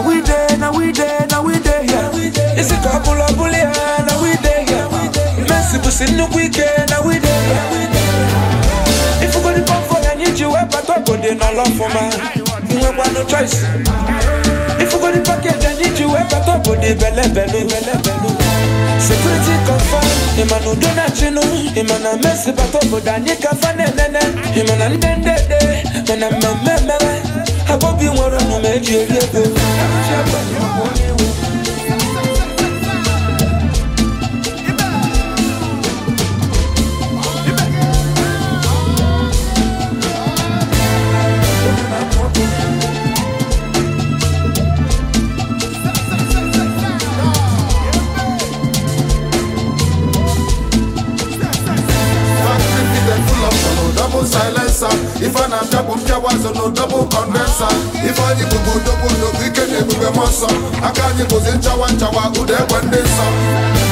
Now we there, now we there, now we there, yeah. Is it a pull up, now we there, yeah. Messi was in the weekend, now we there, yeah. If you go to pump for I need you, I but I go there, no love for man. You have no choice. If you go to package, I need you, I but I go there, belly. Security confirmed, Emmanuel Donachino, Emmanuel Messi, but over Danica Fanene, Emmanuel Dende, and I'm a member. I hope you want to make you silencer. If I not double was no double condenser. If I need to go double, no weekend, it will be muscle. I can't use in Chawa, who they when they saw.